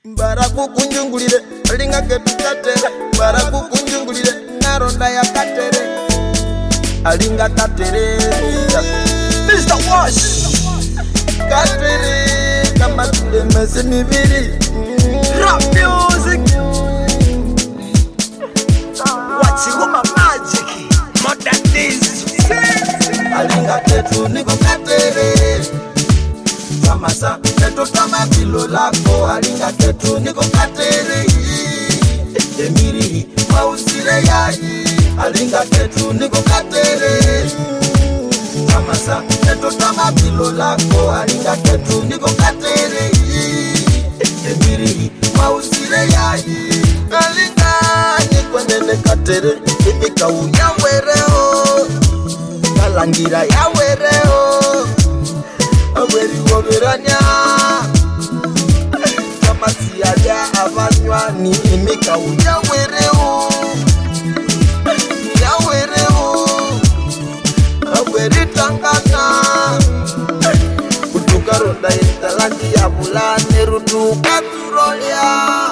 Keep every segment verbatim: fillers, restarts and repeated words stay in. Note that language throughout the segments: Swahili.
Baraku kunjungulire alinga ketukatere baraku kunjungulire naronda ya katere alinga katere Mister Wash katere kama tule mese mibiri rap music watching my magic modern days alinga ketu niko katere Samasa ketu kama bilo lako alinga ketu niko katere Emiri mausire yai alinga ketu niko katere Samasa ketu kama bilo lako alinga ketu niko katere Emiri mausire yai alinga niko nene katere imika uya wereo kalangira ya wereo Aweri woberanya Kama siya avanywani imika uya wereo Ya wereo Aweri tangana Kutuka ronda intalandi ya bulane Rudu ukaturoya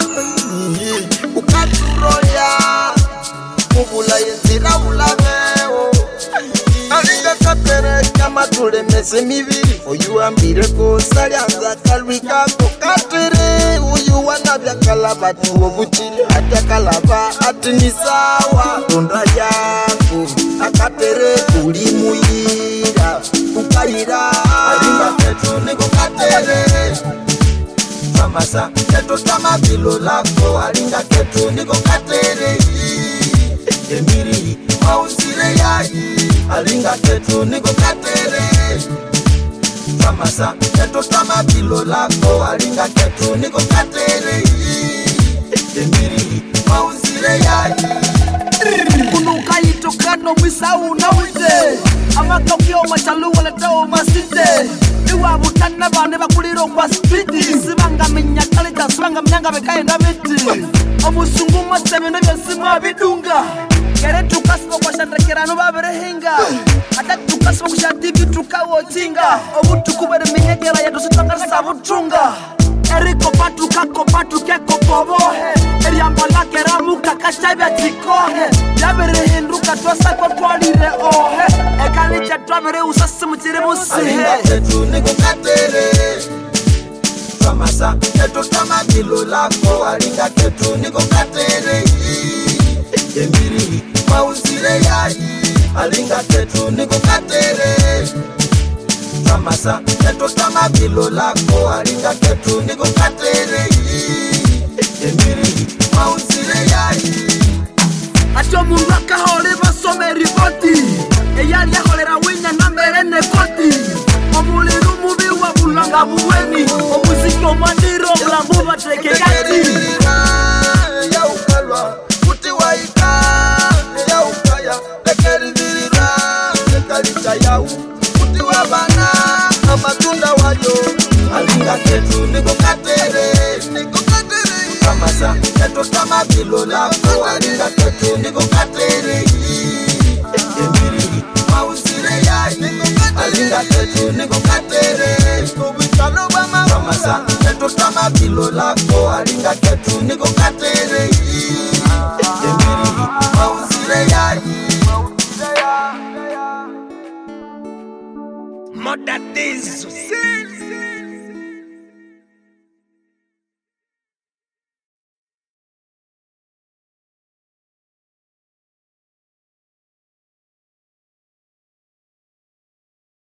Ukaturoya Mubula yenzira ulameo Alinga katere kama tule mese mibiri Uyu ambire kusalianza kalwika kukatere Uyu wanabya kalabati wobuchiri Hata kalaba ati ni sawa Ronda yangu akatere ulimuyira Ukayira Alinga ketu niko katere Samasa ketu tama bilo lako Alinga ketu niko katere Emiri mausire yai Alinga ketu niko katere Samasa ketu tama bilo lako Alinga ketu niko katere Emiri mausire yai Kunuka itokano misa unawite Amaka ukiyo machalu waletao masite Iwa butana bane bakuliro kwa spiti Sibanga minya kalita sibanga minyanga bekaenda biti Omusungu maseme nebya sima bidunga Kere tukasipo kwa shandrekirano baberehinga Ata tukasipo kushadivi tukawotinga Obutu kubere minyegera ya dositanga sabutunga Eriko patu kako patu keko bobohe Eriamba lake ramuka kachabia tikohe Yabere hinduka tuwasa kwa tuwalire ohe Ekalicha tuwamere usasi mchire musihe Alinga ketu niko katere Samasa ketu kama bilo lako Alinga ketu niko katere Emiri mausire yai Alinga ketu niko katere Samasa ketu kama bilo lako Alinga ketu niko katere Emiri mausire yai Acho mungu akahole basome riboti Eyari ya holera winya na merene koti Omuliru mubi wa bulanga buweni Omuziki omandiro mlambu bateke gati Ya ukalwa Kuti waika Ya ukaya Lekeri virira Lekalita yau Kuti wabana Amatunda wayo Alinga ketu niko katere Niko katere Samasa ketu kama bilo lako Alinga ketu niko katere Emiri mausire yai Alinga ketu niko katere Samasa ketu kama bilo lako Alinga ketu niko katere Emiri mausire yai Modern days